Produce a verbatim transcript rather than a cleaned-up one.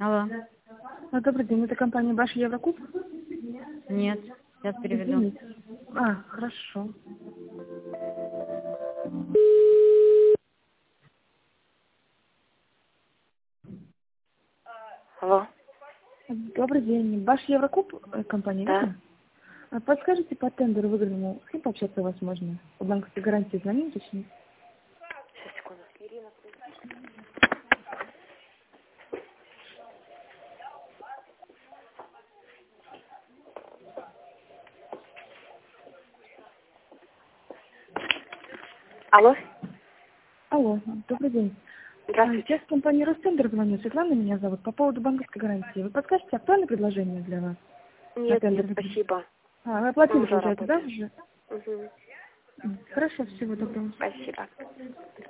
Алло. А, добрый день, это компания Ваш Еврокуб? Нет, сейчас переведу. Извините. А, хорошо. Алло, Добрый день. Ваш Еврокуб э, компания, да. верно? А подскажите по тендеру выигранному, с кем пообщаться возможно? По банковской гарантии звонить, уточнить? Сейчас, секунду. Ирина. Алло, Алло, добрый день. А, здравствуйте. Я с компании Ростендер звоню. Светлана меня зовут. По поводу банковской гарантии. Вы подскажете актуальное предложение для вас? На Нет, тендер нет, выиграть? спасибо. А, вы Мы оплатили, уже получается, да, работаем. уже? Угу. М, Хорошо, всего доброго. Спасибо.